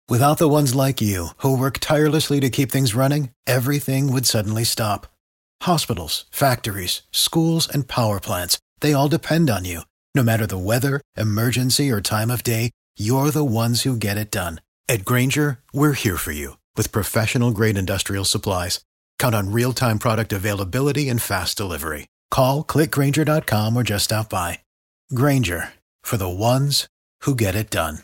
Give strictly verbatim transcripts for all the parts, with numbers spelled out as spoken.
Without the ones like you, who work tirelessly to keep things running, everything would suddenly stop. Hospitals, factories, schools, and power plants, they all depend on you. No matter the weather, emergency, or time of day, you're the ones who get it done. At Grainger, we're here for you with professional-grade industrial supplies. Count on real-time product availability and fast delivery. Call, click Grainger dot com, or just stop by. Grainger, for the ones who get it done.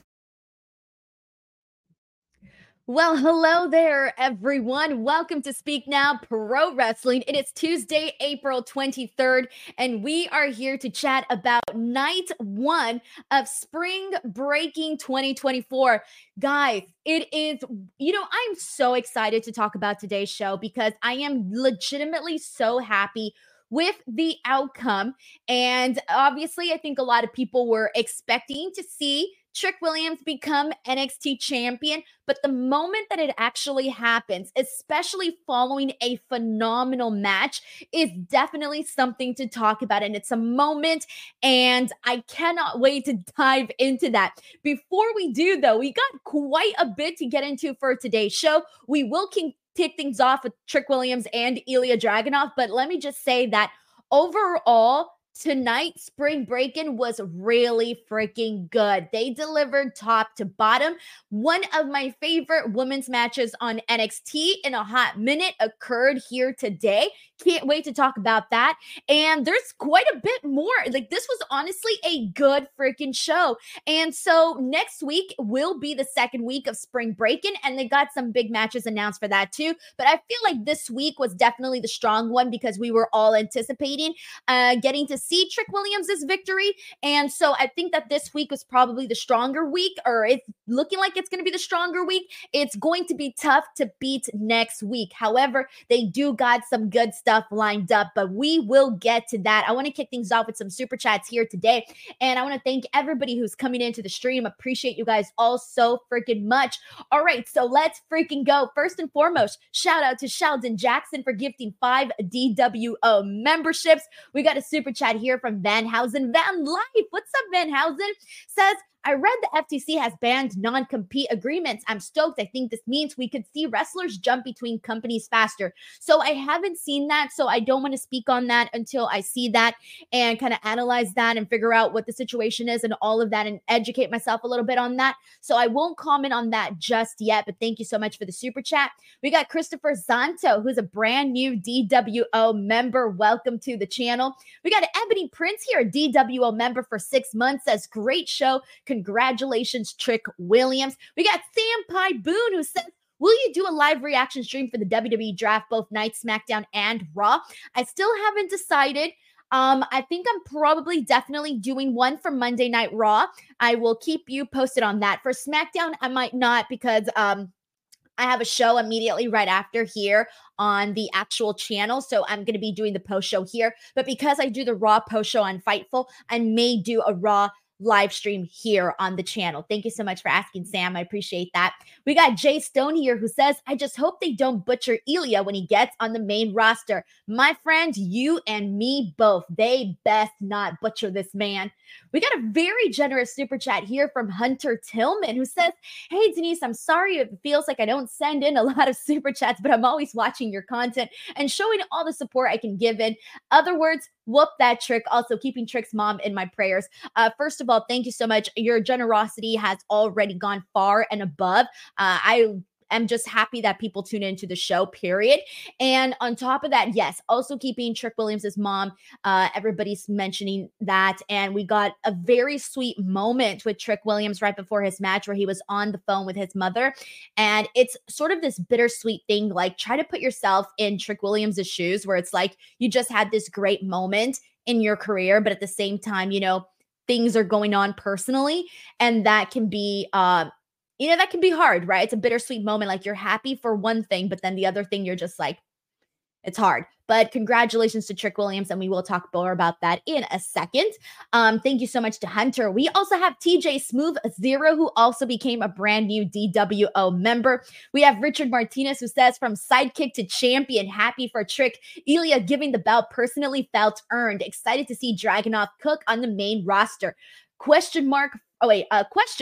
Well, hello there, everyone. Welcome to Speak Now Pro Wrestling. It is Tuesday, April twenty-third, and we are here to chat about night one of Spring Breaking twenty twenty-four. Guys, it is, you know, I'm so excited to talk about today's show because I am legitimately so happy with the outcome. And obviously, I think a lot of people were expecting to see Trick Williams become N X T champion, but the moment that it actually happens, especially following a phenomenal match, is definitely something to talk about. And it's a moment, and I cannot wait to dive into that. Before we do, though, we got quite a bit to get into for today's show. We will kick things off with Trick Williams and Ilya Dragunov, but let me just say that overall, tonight, Spring Breakin' was really freaking good. They delivered top to bottom. One of my favorite women's matches on N X T in a hot minute occurred here today. Can't wait to talk about that. And there's quite a bit more. Like, this was honestly a good freaking show. And so next week will be the second week of Spring Breakin', and they got some big matches announced for that too. But I feel like this week was definitely the strong one because we were all anticipating uh, getting to see Trick Williams' victory. And so I think that this week was probably the stronger week, or it's looking like it's going to be the stronger week. It's going to be tough to beat next week. However, they do got some good stuff lined up, but we will get to that. I want to kick things off with some super chats here today. And I want to thank everybody who's coming into the stream. Appreciate you guys all so freaking much. All right, so let's freaking go. First and foremost, shout out to Sheldon Jackson for gifting five D W O memberships. We got a super chat here from Van Housen. Van Life, what's up, Van Housen? Says, I read the F T C has banned non-compete agreements. I'm stoked. I think this means we could see wrestlers jump between companies faster. So I haven't seen that, so I don't want to speak on that until I see that and kind of analyze that and figure out what the situation is and all of that and educate myself a little bit on that. So I won't comment on that just yet, but thank you so much for the super chat. We got Christopher Zanto, who's a brand new D W O member. Welcome to the channel. We got Ebony Prince here, a D W O member for six months. Says, great show. Congratulations, Trick Williams. We got Sam Pie Boone, who says, will you do a live reaction stream for the W W E draft both night, SmackDown, and Raw? I still haven't decided. Um, I think I'm probably definitely doing one for Monday Night Raw. I will keep you posted on that. For SmackDown, I might not because um, I have a show immediately right after here on the actual channel. So I'm going to be doing the post show here. But because I do the Raw post show on Fightful, I may do a Raw live stream here on the channel. Thank you so much for asking, Sam. I appreciate that. We got Jay Stone here who says, I just hope they don't butcher Ilya when he gets on the main roster. My friend, you and me both. They best not butcher this man. We got a very generous super chat here from Hunter Tillman who says, hey, Denise, I'm sorry if it feels like I don't send in a lot of super chats, but I'm always watching your content and showing all the support I can give in. Other words, whoop that Trick. Also keeping Trick's mom in my prayers. Uh, first of all, thank you so much. Your generosity has already gone far and above. Uh, I am just happy that people tune into the show, period. And on top of that, yes, also keeping Trick Williams' mom. Uh, everybody's mentioning that. And we got a very sweet moment with Trick Williams right before his match where he was on the phone with his mother. And it's sort of this bittersweet thing. Like, try to put yourself in Trick Williams' shoes where it's like you just had this great moment in your career, but at the same time, you know, things are going on personally. And that can be, uh, you know, that can be hard, right? It's a bittersweet moment. Like, you're happy for one thing, but then the other thing, you're just like, it's hard. But congratulations to Trick Williams, and we will talk more about that in a second. Um, thank you so much to Hunter. We also have T J Smooth Zero, who also became a brand new D W O member. We have Richard Martinez, who says, from sidekick to champion, happy for Trick. Ilya giving the belt personally felt earned. Excited to see Dragunov cook on the main roster. Question mark. Oh, wait. Uh, question.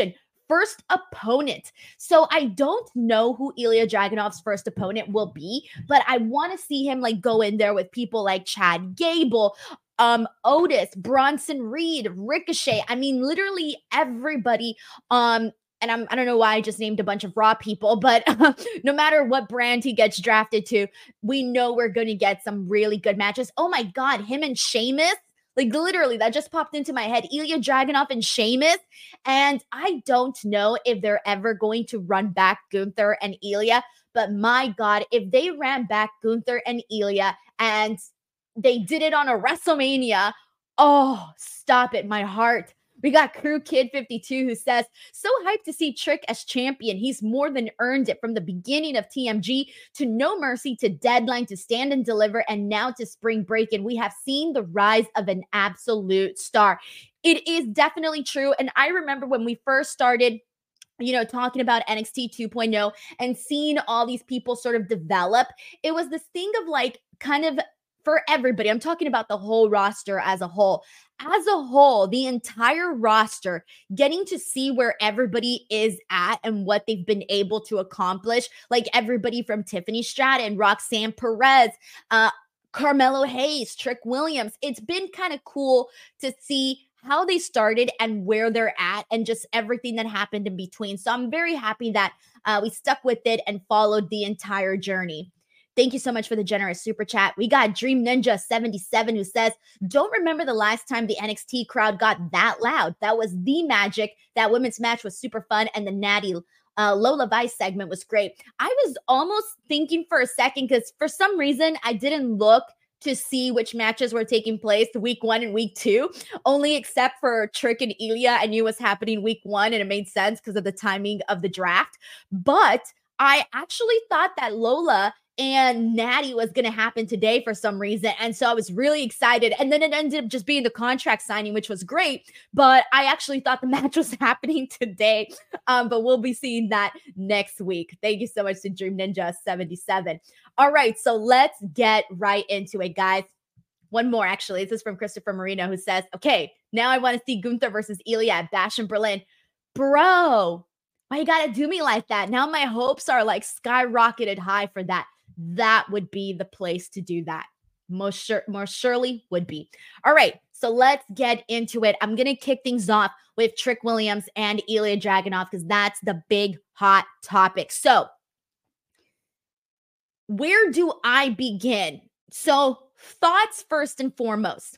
first opponent. So I don't know who Ilya Dragunov's first opponent will be, but I want to see him like go in there with people like Chad Gable, um, Otis, Bronson Reed, Ricochet. I mean, literally everybody. Um, and I'm, I don't know why I just named a bunch of Raw people, but uh, no matter what brand he gets drafted to, we know we're going to get some really good matches. Oh my God, him and Sheamus. Like literally, that just popped into my head. Ilya Dragunov and Sheamus. And I don't know if they're ever going to run back Gunther and Ilya. But my God, if they ran back Gunther and Ilya and they did it on a WrestleMania, oh, stop it, my heart. We got Crew Kid fifty-two who says, so hyped to see Trick as champion. He's more than earned it from the beginning of T M G to No Mercy to Deadline to Stand and Deliver and now to Spring Break. And we have seen the rise of an absolute star. It is definitely true. And I remember when we first started, you know, talking about N X T two point oh and seeing all these people sort of develop, it was this thing of like kind of for everybody. I'm talking about the whole roster as a whole. As a whole, the entire roster, getting to see where everybody is at and what they've been able to accomplish, like everybody from Tiffany Stratton, Roxanne Perez, uh, Carmelo Hayes, Trick Williams. It's been kind of cool to see how they started and where they're at and just everything that happened in between. So I'm very happy that uh, we stuck with it and followed the entire journey. Thank you so much for the generous super chat. We got Dream Ninja seventy-seven who says, don't remember the last time the N X T crowd got that loud. That was the magic. That women's match was super fun. And the Natty uh, Lola Vice segment was great. I was almost thinking for a second because for some reason I didn't look to see which matches were taking place week one and week two, only except for Trick and Ilya. I knew was happening week one and it made sense because of the timing of the draft. But I actually thought that Lola and Natty was going to happen today for some reason. And so I was really excited. And then it ended up just being the contract signing, which was great. But I actually thought the match was happening today. Um, but we'll be seeing that next week. Thank you so much to Dream Ninja seventy-seven. All right, so let's get right into it, guys. One more, actually. This is from Christopher Marino, who says, okay, now I want to see Gunther versus Ilya at Bash in Berlin. Bro, why you got to do me like that? Now my hopes are like skyrocketed high for that. That would be the place to do that. Most sure, more surely would be. All right, so let's get into it. I'm going to kick things off with Trick Williams and Ilya Dragunov because that's the big hot topic. So where do I begin? So thoughts first and foremost.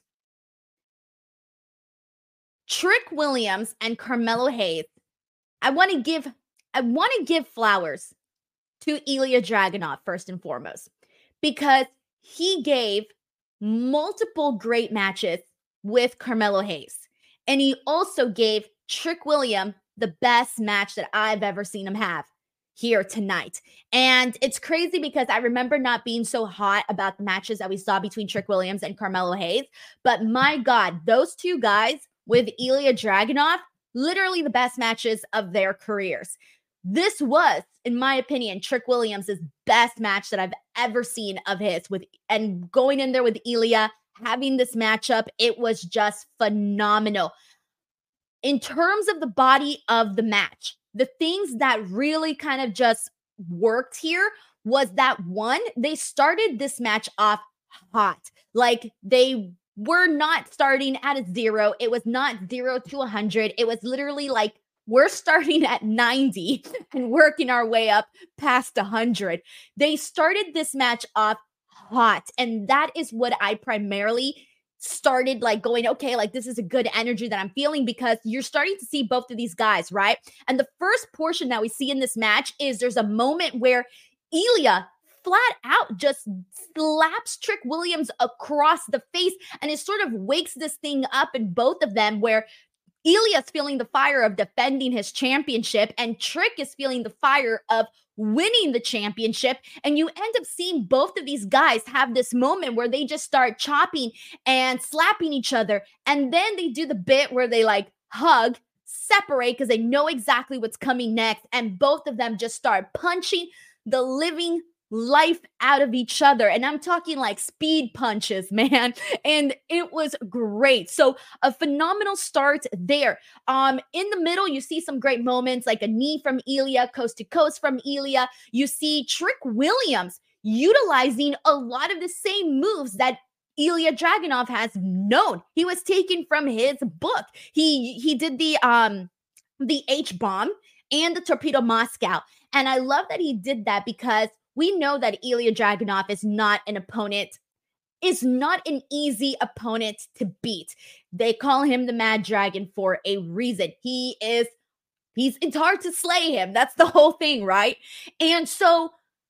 Trick Williams and Carmelo Hayes. I want to give I want to give flowers to Ilya Dragunov first and foremost, because he gave multiple great matches with Carmelo Hayes. And he also gave Trick Williams the best match that I've ever seen him have here tonight. And it's crazy because I remember not being so hot about the matches that we saw between Trick Williams and Carmelo Hayes. But my God, those two guys with Ilya Dragunov, literally the best matches of their careers. This was, in my opinion, Trick Williams' best match that I've ever seen of his. With and going in there with Ilya, having this matchup, it was just phenomenal. In terms of the body of the match, the things that really kind of just worked here was that, one, they started this match off hot. Like, they were not starting at a zero. It was not zero to one hundred. It was literally like, we're starting at ninety and working our way up past one hundred. They started this match off hot. And that is what I primarily started like going, okay, like this is a good energy that I'm feeling, because you're starting to see both of these guys, right? And the first portion that we see in this match is there's a moment where Ilya flat out just slaps Trick Williams across the face, and it sort of wakes this thing up in both of them, where Ilya's feeling the fire of defending his championship and Trick is feeling the fire of winning the championship. And you end up seeing both of these guys have this moment where they just start chopping and slapping each other. And then they do the bit where they like hug, separate because they know exactly what's coming next. And both of them just start punching the living life out of each other. And I'm talking like speed punches, man. And it was great. So a phenomenal start there. Um, in the middle, you see some great moments like a knee from Ilya, coast to coast from Ilya. You see Trick Williams utilizing a lot of the same moves that Ilya Dragunov has known. He was taken from his book. He he did the um the H bomb and the Torpedo Moscow. And I love that he did that because we know that Ilya Dragunov is not an opponent, is not an easy opponent to beat. They call him the Mad Dragon for a reason. He is, he's, it's hard to slay him. That's the whole thing, right? And so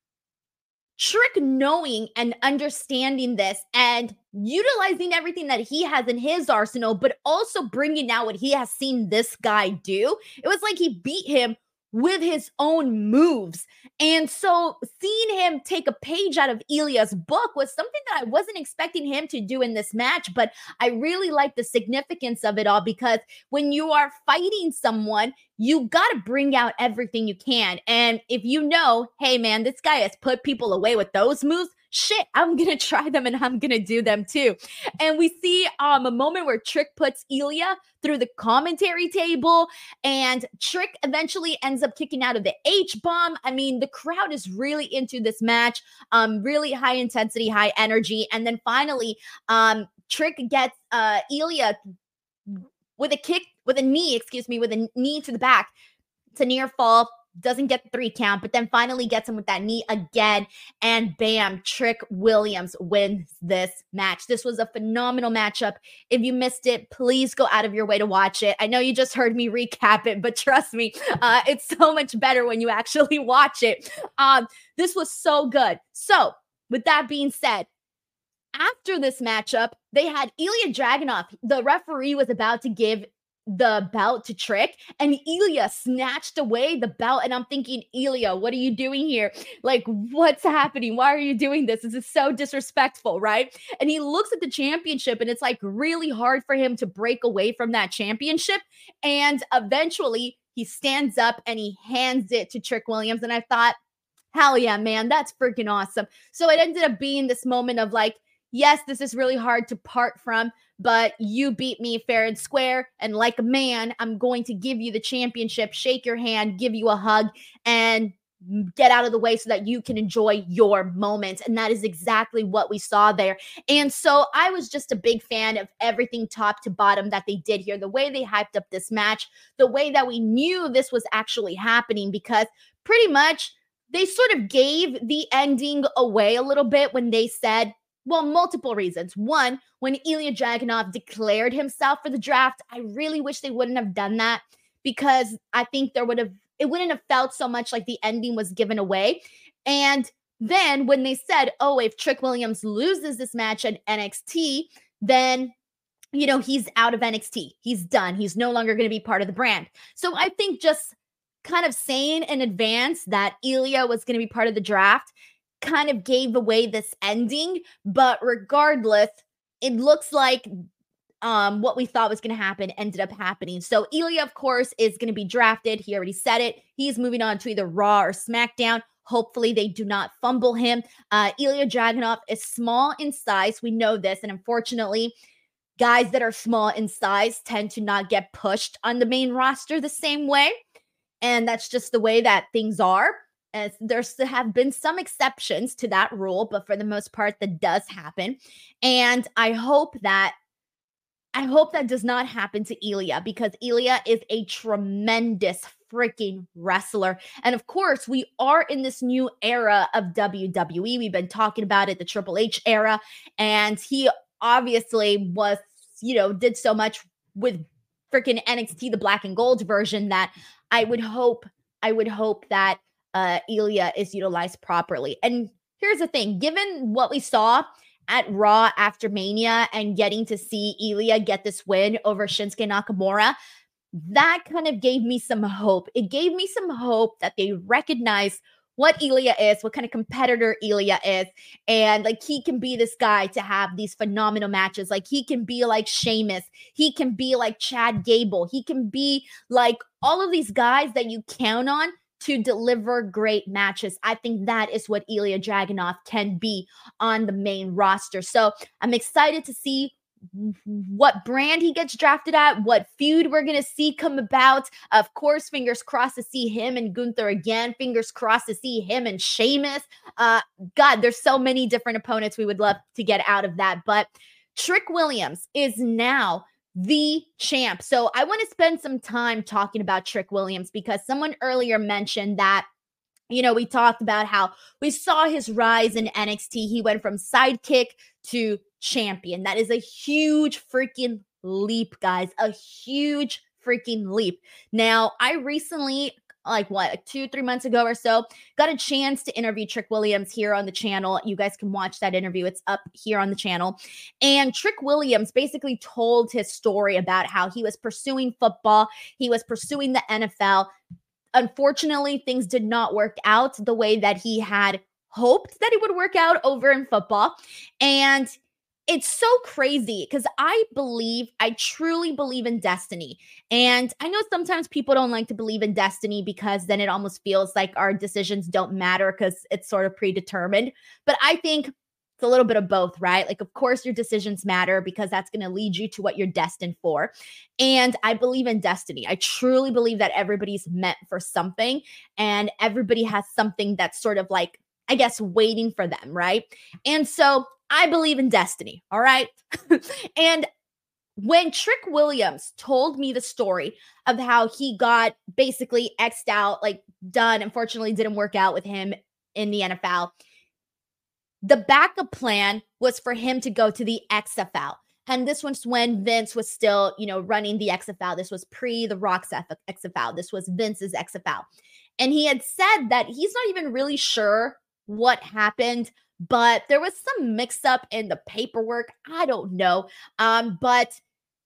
Trick knowing and understanding this and utilizing everything that he has in his arsenal, but also bringing out what he has seen this guy do, it was like he beat him with his own moves. And so seeing him take a page out of Ilya's book was something that I wasn't expecting him to do in this match, but I really like the significance of it all because when you are fighting someone, you got to bring out everything you can. And if you know, hey man, this guy has put people away with those moves, shit, I'm going to try them and I'm going to do them too. And we see um, a moment where Trick puts Ilya through the commentary table and Trick eventually ends up kicking out of the H-bomb. I mean, the crowd is really into this match, um, really high intensity, high energy. And then finally, um, Trick gets uh, Ilya with a kick, with a knee, excuse me, with a knee to the back. It's a near fall. Doesn't get the three count, but then finally gets him with that knee again. And bam, Trick Williams wins this match. This was a phenomenal matchup. If you missed it, please go out of your way to watch it. I know you just heard me recap it, but trust me, uh, it's so much better when you actually watch it. Um, this was so good. So with that being said, after this matchup, they had Ilya Dragunov. The referee was about to give the belt to Trick, and Ilya snatched away the belt. And I'm thinking, Ilya, what are you doing here? Like, what's happening? Why are you doing this? This is so disrespectful, right? And he looks at the championship, and it's like really hard for him to break away from that championship. And eventually, he stands up and he hands it to Trick Williams. And I thought, hell yeah, man, that's freaking awesome. So it ended up being this moment of like, yes, this is really hard to part from, but you beat me fair and square. And like a man, I'm going to give you the championship, shake your hand, give you a hug, and get out of the way so that you can enjoy your moment. And that is exactly what we saw there. And so I was just a big fan of everything top to bottom that they did here, the way they hyped up this match, the way that we knew this was actually happening, because pretty much they sort of gave the ending away a little bit when they said, well, multiple reasons. One, when Ilya Dragunov declared himself for the draft, I really wish they wouldn't have done that, because I think there would have, it wouldn't have felt so much like the ending was given away. And then when they said, oh, if Trick Williams loses this match at N X T, then, you know, he's out of N X T. He's done. He's no longer going to be part of the brand. So I think just kind of saying in advance that Ilya was going to be part of the draft kind of gave away this ending. But regardless, it looks like um, what we thought was going to happen ended up happening. So Ilya, of course, is going to be drafted. He already said it. He's moving on to either Raw or SmackDown. Hopefully they do not fumble him. Uh, Ilya Dragunov is small in size. We know this. And unfortunately, guys that are small in size tend to not get pushed on the main roster the same way. And that's just the way that things are. As there's have been some exceptions to that rule, but for the most part, that does happen. And I hope that I hope that does not happen to Ilya, because Ilya is a tremendous freaking wrestler. And of course, we are in this new era of W W E. We've been talking about it, the Triple H era. And he obviously was, you know, did so much with freaking N X T, the black and gold version, that I would hope, I would hope that uh, Ilya is utilized properly. And here's the thing, given what we saw at Raw after Mania and getting to see Ilya get this win over Shinsuke Nakamura, that kind of gave me some hope. It gave me some hope that they recognize what Ilya is, what kind of competitor Ilya is, and like he can be this guy to have these phenomenal matches. Like he can be like Sheamus, he can be like Chad Gable, he can be like all of these guys that you count on to deliver great matches. I think that is what Ilya Dragunov can be on the main roster. So I'm excited to see what brand he gets drafted at, what feud we're going to see come about. Of course, fingers crossed to see him and Gunther again. Fingers crossed to see him and Sheamus. Uh, God, there's so many different opponents we would love to get out of that. But Trick Williams is now the champ. So I want to spend some time talking about Trick Williams because someone earlier mentioned that, you know, we talked about how we saw his rise in N X T. He went from sidekick to champion. That is a huge freaking leap, guys. A huge freaking leap. Now, I recently, like what, like two, three months ago or so, got a chance to interview Trick Williams here on the channel. You guys can watch that interview. It's up here on the channel. And Trick Williams basically told his story about how he was pursuing football. He was pursuing the N F L. Unfortunately, things did not work out the way that he had hoped that it would work out over in football. And it's so crazy because I believe, I truly believe in destiny. And I know sometimes people don't like to believe in destiny because then it almost feels like our decisions don't matter because it's sort of predetermined. But I think it's a little bit of both, right? Like, of course, your decisions matter because that's going to lead you to what you're destined for. And I believe in destiny. I truly believe that everybody's meant for something and everybody has something that's sort of like, I guess, waiting for them, right? And so I believe in destiny, all right? And when Trick Williams told me the story of how he got basically X'd out, like done, unfortunately didn't work out with him in the N F L, the backup plan was for him to go to the X F L. And this was when Vince was still, you know, running the X F L. This was pre the Rock's X F L. This was Vince's X F L. And he had said that he's not even really sure what happened, but there was some mix up in the paperwork. I don't know. Um, but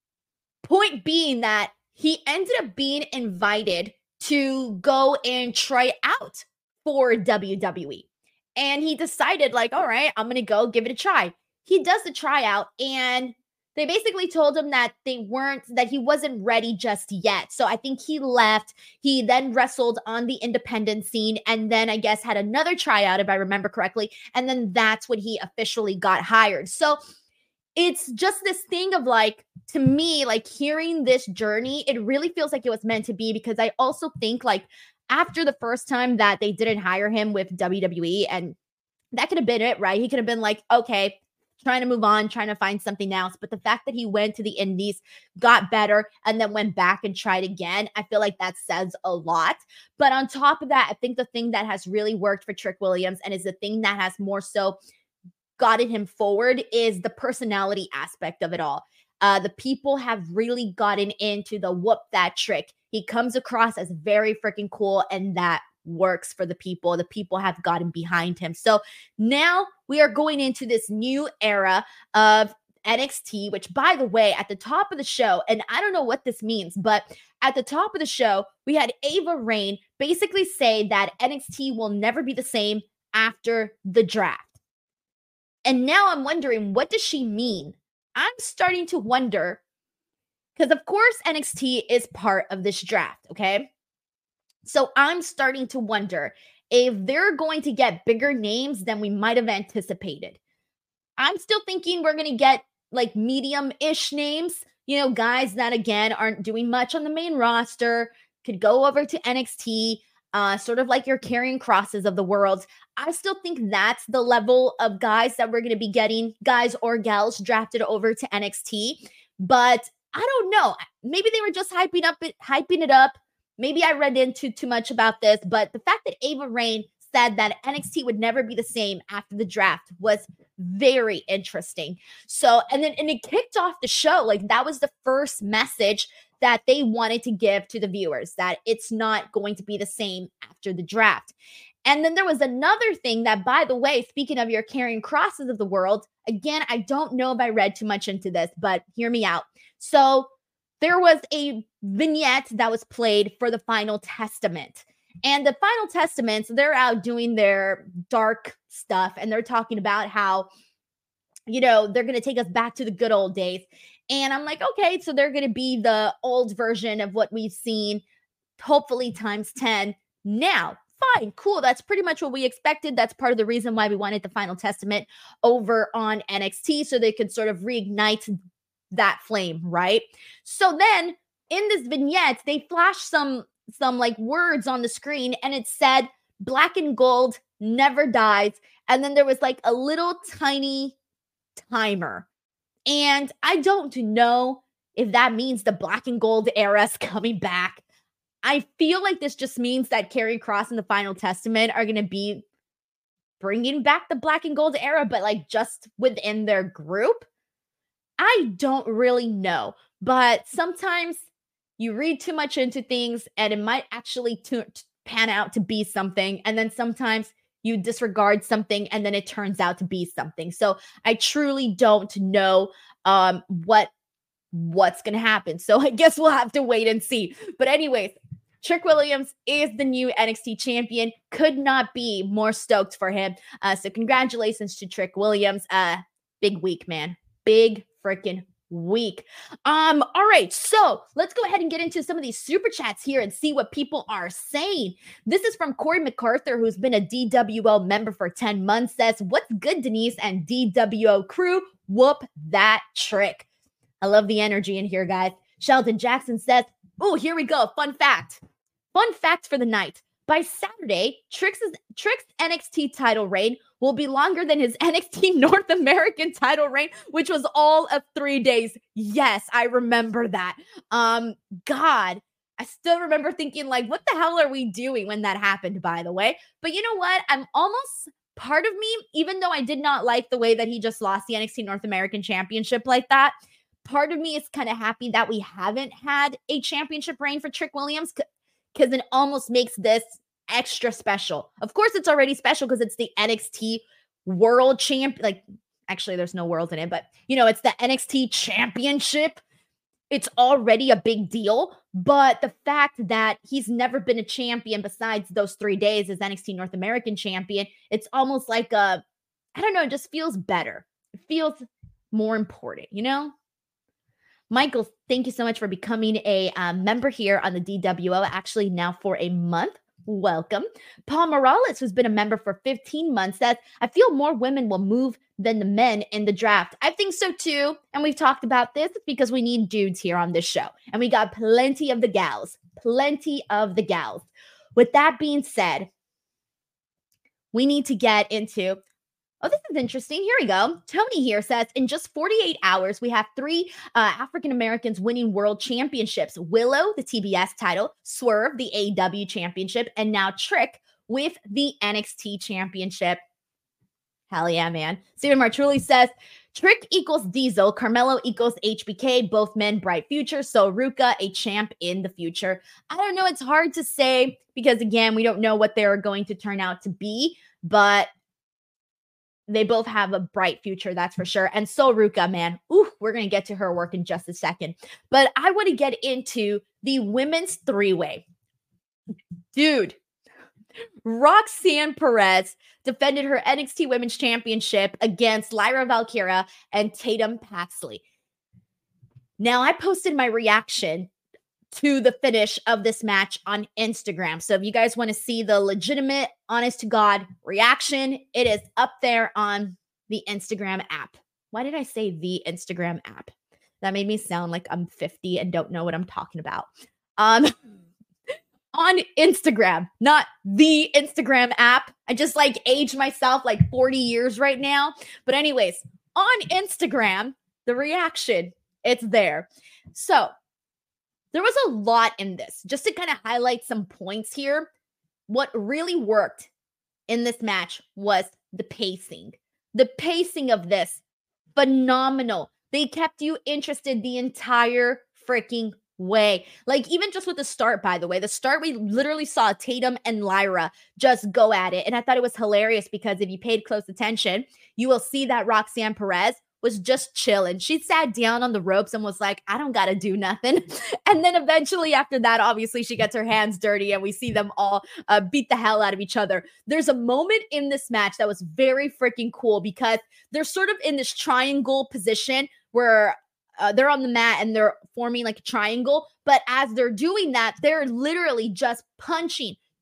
point being that he ended up being invited to go and try out for W W E. And he decided, like, all right, I'm going to go give it a try. He does the tryout, and they basically told him that they weren't, that he wasn't ready just yet. So I think he left. He then wrestled on the independent scene and then I guess had another tryout, if I remember correctly. And then that's when he officially got hired. So it's just this thing of like, to me, like hearing this journey, it really feels like it was meant to be because I also think like after the first time that they didn't hire him with W W E, and that could have been it, right? He could have been like, okay, trying to move on, trying to find something else. But the fact that he went to the Indies, got better, and then went back and tried again, I feel like that says a lot. But on top of that, I think the thing that has really worked for Trick Williams and is the thing that has more so gotten him forward is the personality aspect of it all. Uh, the people have really gotten into the whoop that trick. He comes across as very freaking cool, and that works for the people. The people have gotten behind him. So now we are going into this new era of N X T, which, by the way, at the top of the show, and I don't know what this means, but at the top of the show, we had Ava Raine basically say that N X T will never be the same after the draft. And now I'm wondering, what does she mean? I'm starting to wonder, because of course N X T is part of this draft, okay? So I'm starting to wonder if they're going to get bigger names than we might have anticipated. I'm still thinking we're going to get like medium-ish names, you know, guys that, again, aren't doing much on the main roster, could go over to N X T, uh, sort of like your Karrion Crosses of the world. I still think that's the level of guys that we're going to be getting, guys or gals drafted over to N X T. But I don't know. Maybe they were just hyping up it, hyping it up. Maybe I read into too much about this, but the fact that Ava Raine said that N X T would never be the same after the draft was very interesting. So, and then, and it kicked off the show. Like, that was the first message that they wanted to give to the viewers, that it's not going to be the same after the draft. And then there was another thing that, by the way, speaking of your Karrion Crosses of the world, again, I don't know if I read too much into this, but hear me out. So there was a vignette that was played for the Final Testament. And the Final Testaments, they're out doing their dark stuff, and they're talking about how, you know, they're going to take us back to the good old days. And I'm like, okay, so they're going to be the old version of what we've seen, hopefully times ten, Now, fine, cool. That's pretty much what we expected. That's part of the reason why we wanted the Final Testament over on N X T, so they could sort of reignite that flame, right? So then in this vignette, they flashed some some like words on the screen, and it said black and gold never dies. And then there was like a little tiny timer. And I don't know if that means the black and gold era is coming back. I feel like this just means that Karrion Kross and the Final Testament are going to be bringing back the black and gold era, but like just within their group. I don't really know, but sometimes you read too much into things and it might actually t- t- pan out to be something. And then sometimes you disregard something and then it turns out to be something. So I truly don't know um, what what's going to happen. So I guess we'll have to wait and see. But anyways, Trick Williams is the new N X T champion. Could not be more stoked for him. Uh, so congratulations to Trick Williams. Uh, big week, man. Big freaking week. Um, all right, so let's go ahead and get into some of these super chats here and see what people are saying. This is from Corey MacArthur, who's been a D W O member for ten months, says, "What's good, Denise and D W O crew? Whoop that trick." I love the energy in here, guys. Sheldon Jackson says, "Oh, here we go. Fun fact. Fun fact for the night. By Saturday, Trick's, Trick's N X T title reign will be longer than his N X T North American title reign, which was all of three days. Yes, I remember that. Um, God, I still remember thinking, like, what the hell are we doing when that happened, by the way? But you know what? I'm almost, part of me, even though I did not like the way that he just lost the N X T North American Championship like that, part of me is kind of happy that we haven't had a championship reign for Trick Williams, because it almost makes this extra special. Of course, it's already special because it's the N X T World Champ. Like, actually, there's no world in it, but you know, it's the N X T Championship. It's already a big deal. But the fact that he's never been a champion besides those three days as N X T North American champion, it's almost like a, I don't know, it just feels better. It feels more important, you know? Michael, thank you so much for becoming a uh, member here on the D W O, actually now for a month. Welcome. Paul Morales, who's been a member for fifteen months, says, "I feel more women will move than the men in the draft." I think so too. And we've talked about this because we need dudes here on this show. And we got plenty of the gals, plenty of the gals. With that being said, we need to get into, oh, this is interesting. Here we go. Tony here says, "In just forty-eight hours, we have three uh, African-Americans winning world championships. Willow, the T B S title, Swerve, the A E W championship, and now Trick with the N X T championship." Hell yeah, man. Steven Martrulli says, "Trick equals Diesel, Carmelo equals H B K, both men bright future, so Ruka a champ in the future." I don't know. It's hard to say because, again, we don't know what they're going to turn out to be, but they both have a bright future, that's for sure. And so Ruka, man, ooh, we're going to get to her work in just a second. But I want to get into the women's three-way. Dude, Roxanne Perez defended her N X T Women's Championship against Lyra Valkyria and Tatum Paxley. Now, I posted my reaction to the finish of this match on Instagram. So if you guys want to see the legitimate, honest to God reaction, it is up there on the Instagram app. Why did I say the Instagram app? That made me sound like I'm fifty and don't know what I'm talking about. Um, on Instagram, not the Instagram app. I just like aged myself like forty years right now. But anyways, on Instagram, the reaction, it's there. So there was a lot in this. Just to kind of highlight some points here, what really worked in this match was the pacing. The pacing of this, phenomenal. They kept you interested the entire freaking way. Like, even just with the start, by the way, the start, we literally saw Tatum and Lyra just go at it. And I thought it was hilarious because if you paid close attention, you will see that Roxanne Perez was just chilling. She sat down on the ropes and was like, I don't got to do nothing. And then eventually after that, obviously she gets her hands dirty and we see them all uh, beat the hell out of each other. There's a moment in this match that was very freaking cool because they're sort of in this triangle position where uh, they're on the mat and they're forming like a triangle. But as they're doing that, they're literally just punching,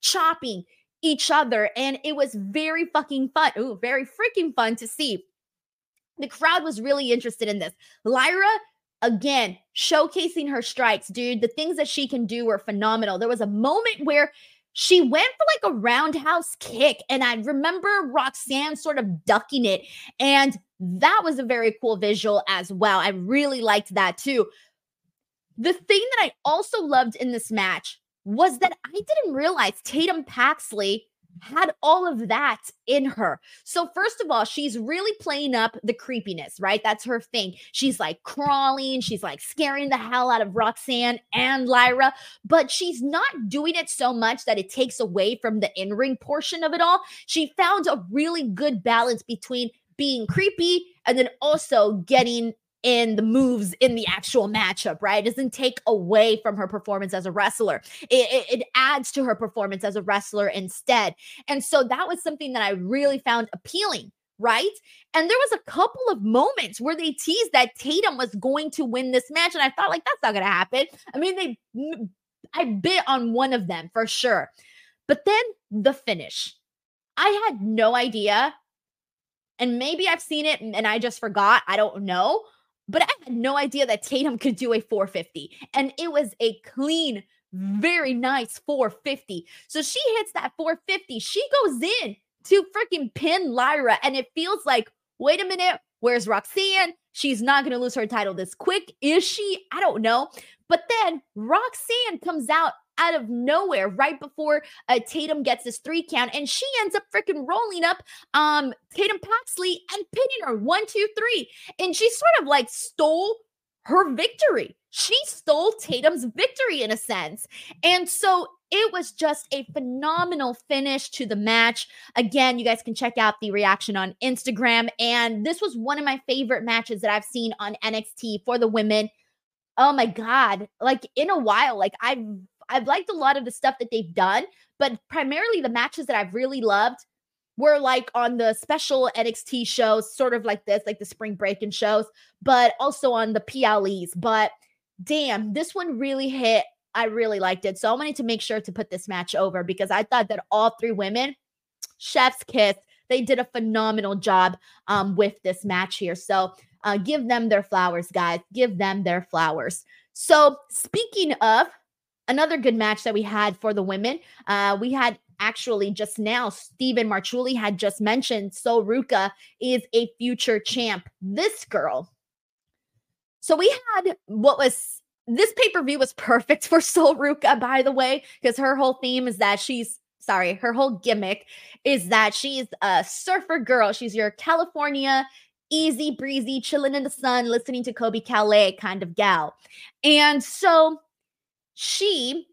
chopping each other. And it was very fucking fun. Ooh, very freaking fun to see. The crowd was really interested in this. Lyra, again, showcasing her strikes, dude. The things that she can do were phenomenal. There was a moment where she went for like a roundhouse kick, and I remember Roxanne sort of ducking it, and that was a very cool visual as well. I really liked that too. The thing that I also loved in this match was that I didn't realize Tatum Paxley had all of that in her. So first of all, she's really playing up the creepiness, right? That's her thing. She's like crawling, she's like scaring the hell out of Roxanne and Lyra, but she's not doing it so much that it takes away from the in-ring portion of it all. She found a really good balance between being creepy and then also getting in the moves in the actual matchup, right? It doesn't take away from her performance as a wrestler. It, it, it adds to her performance as a wrestler instead. And so that was something that I really found appealing, right? And there was a couple of moments where they teased that Tatum was going to win this match. And I thought, like, that's not going to happen. I mean, they, I bit on one of them for sure. But then the finish. I had no idea. And maybe I've seen it and I just forgot. I don't know. But I had no idea that Tatum could do a four fifty. And it was a clean, very nice four fifty. So she hits that four fifty. She goes in to freaking pin Lyra. And it feels like, wait a minute, where's Roxanne? She's not going to lose her title this quick. Is she? I don't know. But then Roxanne comes out out of nowhere right before uh, Tatum gets this three count, and she ends up freaking rolling up um Tatum Paxley and pinning her one, two, three. And she sort of like stole her victory. She stole Tatum's victory in a sense. And so it was just a phenomenal finish to the match. Again, you guys can check out the reaction on Instagram. And this was one of my favorite matches that I've seen on N X T for the women. Oh my God. Like in a while, like I've I've liked a lot of the stuff that they've done, but primarily the matches that I've really loved were like on the special N X T shows, sort of like this, like the Spring Breakin' shows, but also on the P L Es. But damn, this one really hit. I really liked it. So I wanted to make sure to put this match over because I thought that all three women, chef's kiss, they did a phenomenal job um, with this match here. So uh, give them their flowers, guys. Give them their flowers. So speaking of another good match that we had for the women, uh, we had actually just now, Stephen Marchuli had just mentioned Sol Ruca is a future champ. This girl. So we had what was, this pay-per-view was perfect for Sol Ruca, by the way, because her whole theme is that she's, sorry, her whole gimmick is that she's a surfer girl. She's your California, easy breezy, chilling in the sun, listening to Kobe Calais kind of gal. And so she,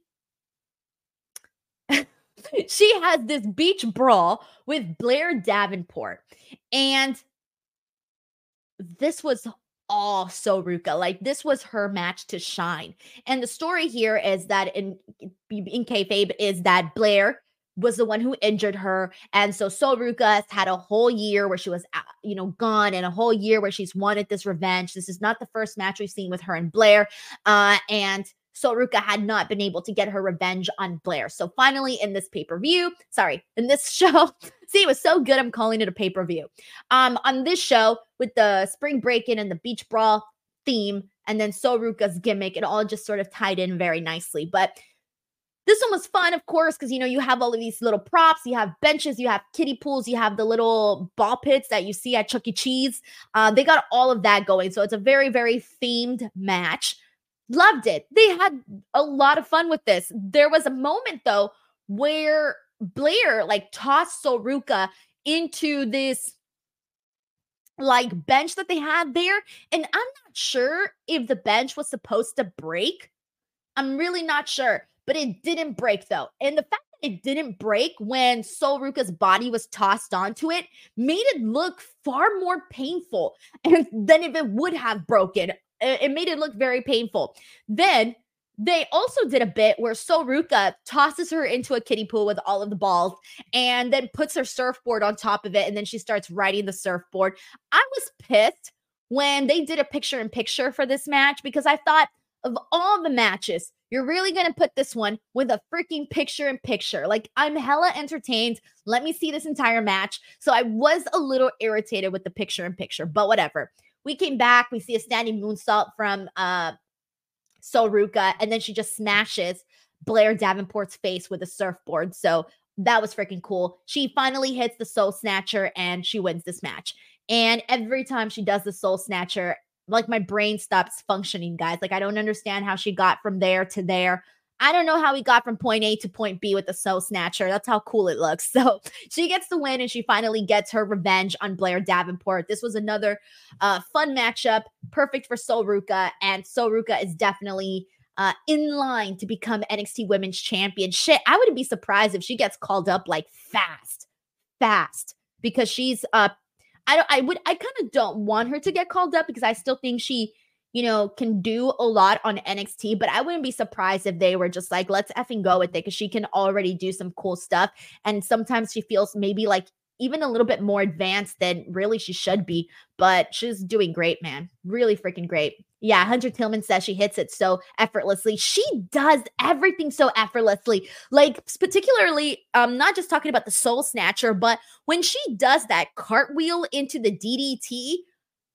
she has this beach brawl with Blair Davenport. And this was all Sol Ruca. Like, this was her match to shine. And the story here is that in, in kayfabe is that Blair was the one who injured her. And so Sol Ruca has had a whole year where she was, you know, gone, and a whole year where she's wanted this revenge. This is not the first match we've seen with her and Blair. Uh, and Sol Ruca had not been able to get her revenge on Blair. So finally in this pay-per-view, sorry, in this show, see, it was so good, I'm calling it a pay-per-view. Um, on this show, with the Spring Breakin' and the Beach Brawl theme, and then Sol Ruca's gimmick, it all just sort of tied in very nicely. But this one was fun, of course, because, you know, you have all of these little props, you have benches, you have kiddie pools, you have the little ball pits that you see at Chuck E. Cheese. Uh, they got all of that going. So it's a very, very themed match. Loved it. They had a lot of fun with this. There was a moment, though, where Blair, like, tossed Sol Ruca into this, like, bench that they had there. And I'm not sure if the bench was supposed to break. I'm really not sure. But it didn't break, though. And the fact that it didn't break when Sol Ruca's body was tossed onto it made it look far more painful than if it would have broken. It made it look very painful. Then they also did a bit where Sol Ruca tosses her into a kiddie pool with all of the balls and then puts her surfboard on top of it. And then she starts riding the surfboard. I was pissed when they did a picture in picture for this match because I thought of all the matches You're really going to put this one with a freaking picture in picture. Like, I'm hella entertained. Let me see this entire match. So I was a little irritated with the picture in picture, but whatever. We came back. We see a standing moonsault from uh, Sol Ruca, and then she just smashes Blair Davenport's face with a surfboard. So that was freaking cool. She finally hits the Soul Snatcher, and she wins this match. And every time she does the Soul Snatcher, like, my brain stops functioning, guys. Like, I don't understand how she got from there to there. I don't know how we got from point A to point B with the Soul Snatcher. That's how cool it looks. So she gets the win, and she finally gets her revenge on Blair Davenport. This was another uh, fun matchup, perfect for Sol Ruca, and Sol Ruca is definitely uh, in line to become N X T Women's Champion. Shit, I wouldn't be surprised if she gets called up like fast, fast, because she's uh, I don't, I would, I kind of don't want her to get called up because I still think she, you know, can do a lot on N X T, but I wouldn't be surprised if they were just like, let's effing go with it, because she can already do some cool stuff. And sometimes she feels maybe like even a little bit more advanced than really she should be, but she's doing great, man. Really freaking great. Yeah, Hunter Tillman says she hits it so effortlessly. She does everything so effortlessly. Like, particularly, um, not just talking about the Soul Snatcher, but when she does that cartwheel into the D D T,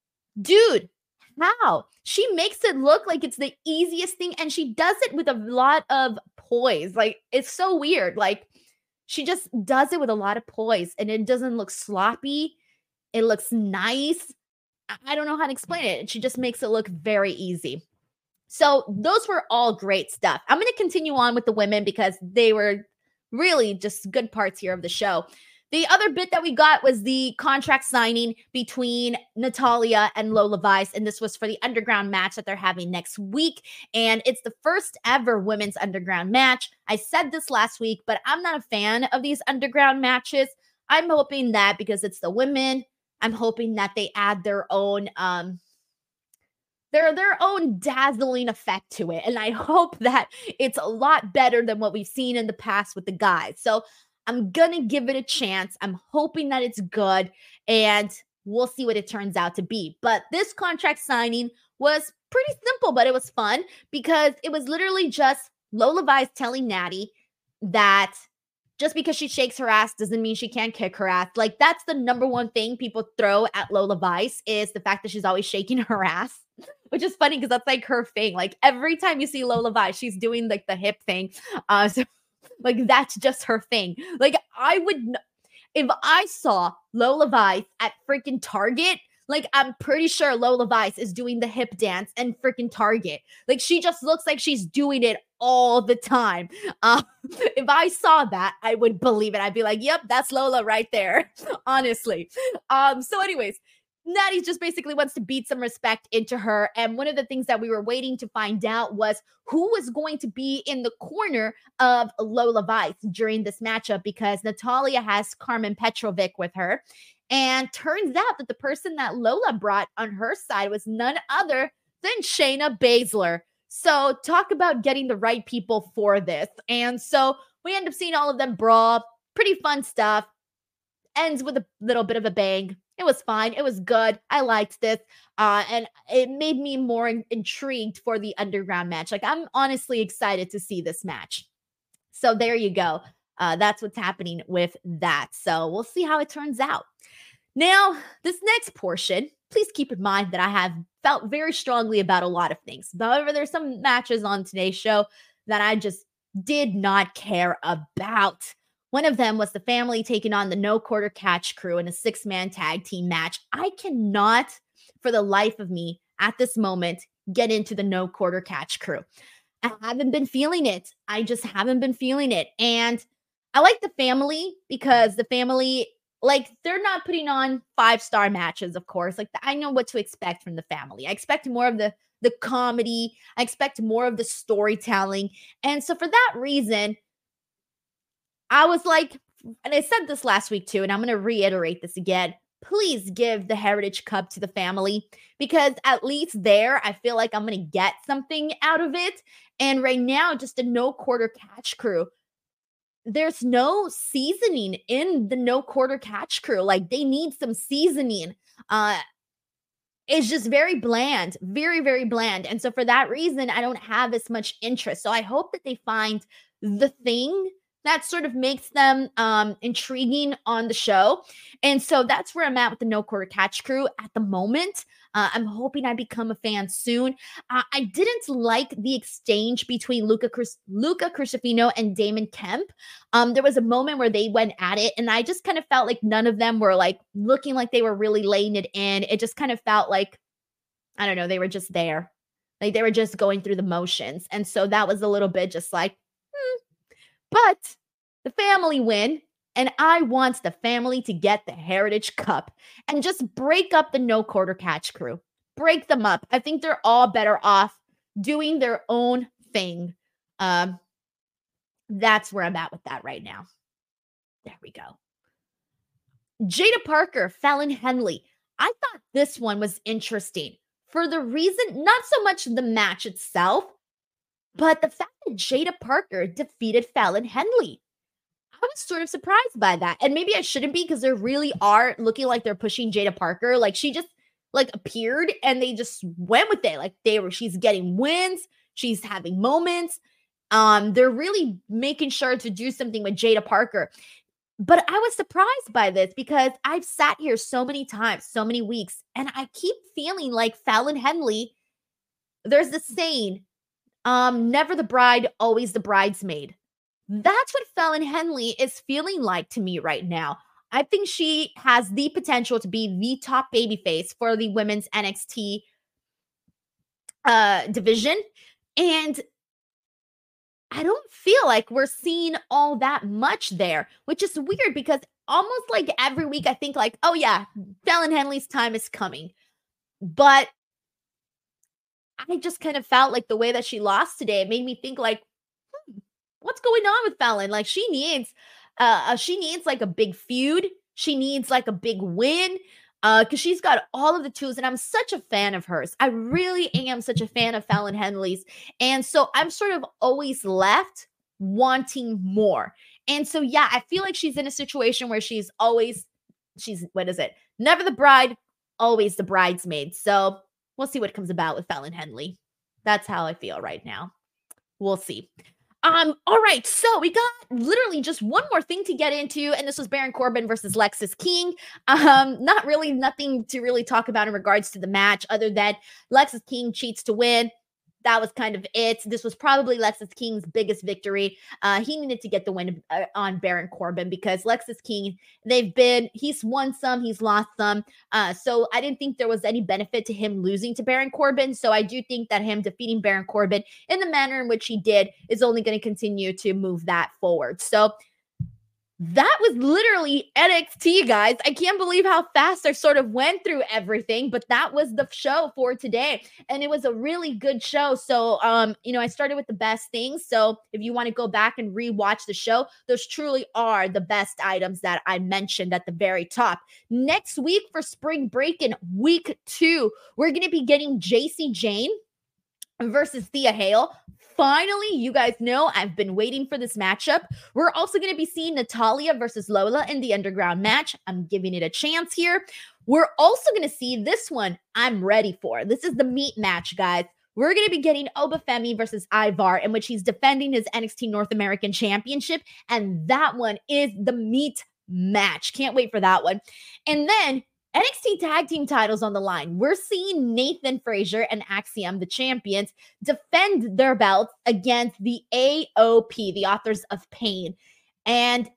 dude, how? She makes it look like it's the easiest thing, and she does it with a lot of poise. Like, it's so weird. Like, she just does it with a lot of poise, and it doesn't look sloppy. It looks nice. I don't know how to explain it. She just makes it look very easy. So those were all great stuff. I'm going to continue on with the women because they were really just good parts here of the show. The other bit that we got was the contract signing between Natalya and Lola Vice, and this was for the Underground match that they're having next week, and it's the first ever women's Underground match. I said this last week, but I'm not a fan of these Underground matches. I'm hoping that because it's the women, I'm hoping that they add their own um their their own dazzling effect to it, and I hope that it's a lot better than what we've seen in the past with the guys. So I'm gonna give it a chance. I'm hoping that it's good, and we'll see what it turns out to be. But this contract signing was pretty simple, but it was fun because it was literally just Lola Vice telling Natty that just because she shakes her ass doesn't mean she can't kick her ass. Like, that's the number one thing people throw at Lola Vice is the fact that she's always shaking her ass, which is funny because that's like her thing. Like, every time you see Lola Vice, she's doing like the hip thing. Uh, so like, that's just her thing. Like, I would, n- if I saw Lola Vice at freaking Target, like, I'm pretty sure Lola Vice is doing the hip dance and freaking Target. Like, she just looks like she's doing it all the time. Uh, if I saw that, I would believe it. I'd be like, yep, that's Lola right there. Honestly. Um, so anyways, Natty just basically wants to beat some respect into her. And one of the things that we were waiting to find out was who was going to be in the corner of Lola Vice during this matchup, because Natalya has Carmen Petrovic with her. And turns out that the person that Lola brought on her side was none other than Shayna Baszler. So talk about getting the right people for this. And so we end up seeing all of them brawl. Pretty fun stuff. Ends with a little bit of a bang. It was fine. It was good. I liked this. Uh, and it made me more in- intrigued for the Underground match. Like, I'm honestly excited to see this match. So there you go. Uh, that's what's happening with that. So we'll see how it turns out. Now, this next portion, please keep in mind that I have felt very strongly about a lot of things. However, there's some matches on today's show that I just did not care about. One of them was the family taking on the No Quarter Catch Crew in a six-man tag team match. I cannot, for the life of me, at this moment, get into the No Quarter Catch Crew. I haven't been feeling it. I just haven't been feeling it. And I like the family because the family, like, they're not putting on five-star matches, of course. Like, I know what to expect from the family. I expect more of the, the comedy. I expect more of the storytelling. And so for that reason, I was like, and I said this last week too, and I'm going to reiterate this again. Please give the Heritage Cup to the family, because at least there, I feel like I'm going to get something out of it. And right now, just a No Quarter Catch Crew. There's no seasoning in the No Quarter Catch Crew. Like, they need some seasoning. Uh, is just very bland, very, very bland. And so for that reason, I don't have as much interest. So I hope that they find the thing that sort of makes them um, intriguing on the show. And so that's where I'm at with the No Quarter Catch crew at the moment. Uh, I'm hoping I become a fan soon. Uh, I didn't like the exchange between Luca Cruz- Luca Crucifino and Damon Kemp. Um, there was a moment where they went at it, and I just kind of felt like none of them were like looking like they were really laying it in. It just kind of felt like, I don't know, they were just there. Like they were just going through the motions. And so that was a little bit just like, hmm. But the family win, and I want the family to get the Heritage Cup and just break up the No Quarter Catch crew. Break them up. I think they're all better off doing their own thing. Um, that's where I'm at with that right now. There we go. Jada Parker, Fallon Henley. I thought this one was interesting for the reason, not so much the match itself, but the fact that Jada Parker defeated Fallon Henley. I was sort of surprised by that. And maybe I shouldn't be, because they really are looking like they're pushing Jada Parker. Like she just like appeared and they just went with it. Like they were, she's getting wins. She's having moments. Um, they're really making sure to do something with Jada Parker. But I was surprised by this because I've sat here so many times, so many weeks, and I keep feeling like Fallon Henley, there's this saying, um, never the bride, always the bridesmaid. That's what Fallon Henley is feeling like to me right now. I think she has the potential to be the top babyface for the women's N X T uh, division. And I don't feel like we're seeing all that much there, which is weird because almost like every week I think like, oh yeah, Fallon Henley's time is coming. But I just kind of felt like the way that she lost today, it made me think like, hmm, what's going on with Fallon? Like she needs, uh, she needs like a big feud. She needs like a big win. Uh, because she's got all of the tools, and I'm such a fan of hers. I really am such a fan of Fallon Henley's. And so I'm sort of always left wanting more. And so, yeah, I feel like she's in a situation where she's always, she's, what is it? Never the bride, always the bridesmaid. So we'll see what comes about with Fallon Henley. That's how I feel right now. We'll see. Um, all right, so we got literally just one more thing to get into, and this was Baron Corbin versus Lexis King. Um, not really nothing to really talk about in regards to the match, other than Lexis King cheats to win. That was kind of it. This was probably Lexis King's biggest victory. Uh, he needed to get the win uh, on Baron Corbin because Lexis King, they've been, he's won some, he's lost some. Uh, so I didn't think there was any benefit to him losing to Baron Corbin. So I do think that him defeating Baron Corbin in the manner in which he did is only going to continue to move that forward. So that was literally N X T, guys. I can't believe how fast I sort of went through everything, but that was the show for today. And it was a really good show. So, um, you know, I started with the best things. So if you want to go back and rewatch the show, those truly are the best items that I mentioned at the very top. Next week for Spring Break in week two, we're going to be getting J C Jane versus Thea Hale. Finally, you guys know I've been waiting for this matchup. We're also going to be seeing Natalia versus Lola in the underground match. I'm giving it a chance here. We're also going to see this one I'm ready for. This is the meat match, guys. We're going to be getting Obafemi versus Ivar, in which he's defending his N X T North American Championship. And that one is the meat match. Can't wait for that one. And then N X T tag team titles on the line. We're seeing Nathan Frazier and Axiom, the champions, defend their belts against the A O P, the Authors of Pain. And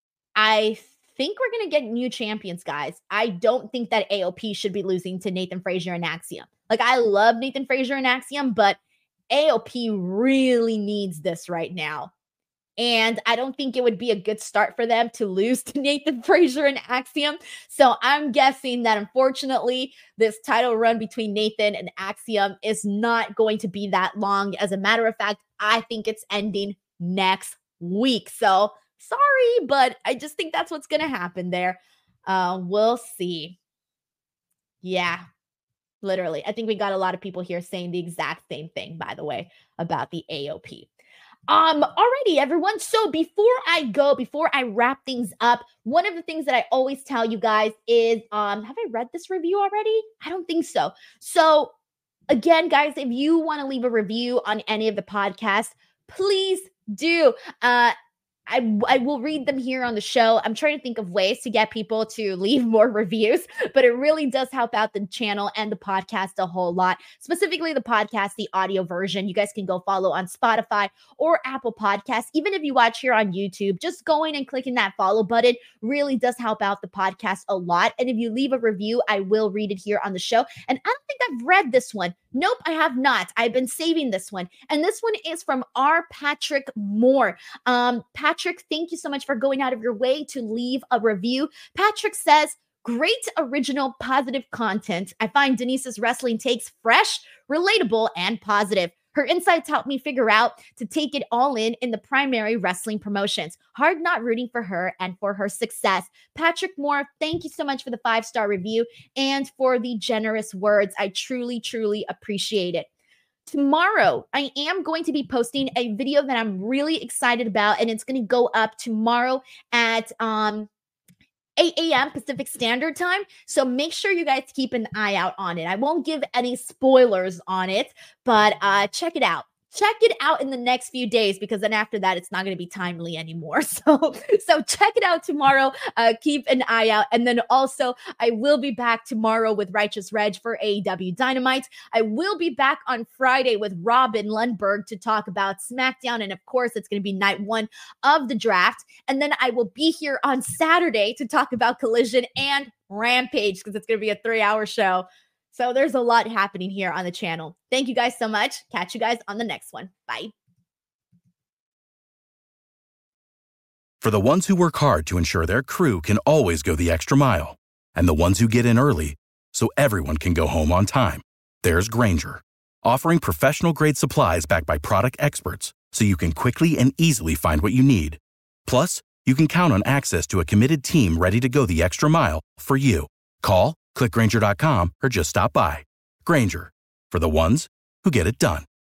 I think we're going to get new champions, guys. I don't think that A O P should be losing to Nathan Frazier and Axiom. Like, I love Nathan Frazier and Axiom, but A O P really needs this right now. And I don't think it would be a good start for them to lose to Nathan Frazier and Axiom. So I'm guessing that unfortunately, this title run between Nathan and Axiom is not going to be that long. As a matter of fact, I think it's ending next week. So sorry, but I just think that's what's going to happen there. Uh, we'll see. Yeah, literally. I think we got a lot of people here saying the exact same thing, by the way, about the A O P. Um, alrighty, everyone. So before I go, before I wrap things up, one of the things that I always tell you guys is, um, have I read this review already? I don't think so. So again, guys, if you want to leave a review on any of the podcasts, please do. Uh, I, I will read them here on the show. I'm trying to think of ways to get people to leave more reviews, but it really does help out the channel and the podcast a whole lot. Specifically, the podcast, the audio version. You guys can go follow on Spotify or Apple Podcasts. Even if you watch here on YouTube, just going and clicking that follow button really does help out the podcast a lot. And if you leave a review, I will read it here on the show. And I don't think I've read this one. Nope, I have not. I've been saving this one. And this one is from R. Patrick Moore. Um, Patrick, thank you so much for going out of your way to leave a review. Patrick says, great original positive content. I find Denise's wrestling takes fresh, relatable, and positive. Her insights help me figure out to take it all in in the primary wrestling promotions. Hard not rooting for her and for her success. Patrick Moore, thank you so much for the five-star review and for the generous words. I truly, truly appreciate it. Tomorrow, I am going to be posting a video that I'm really excited about, and it's going to go up tomorrow at um, eight a.m. Pacific Standard Time. So make sure you guys keep an eye out on it. I won't give any spoilers on it, but uh, check it out. Check it out in the next few days, because then after that, it's not going to be timely anymore. So, so check it out tomorrow. Uh, keep an eye out. And then also, I will be back tomorrow with Righteous Reg for A E W Dynamite. I will be back on Friday with Robin Lundberg to talk about SmackDown. And of course, it's going to be night one of the draft. And then I will be here on Saturday to talk about Collision and Rampage, because it's going to be a three-hour show. So there's a lot happening here on the channel. Thank you guys so much. Catch you guys on the next one. Bye. For the ones who work hard to ensure their crew can always go the extra mile, and the ones who get in early so everyone can go home on time, there's Grainger, offering professional-grade supplies backed by product experts so you can quickly and easily find what you need. Plus, you can count on access to a committed team ready to go the extra mile for you. Call, click Grainger dot com, or just stop by. Grainger, for the ones who get it done.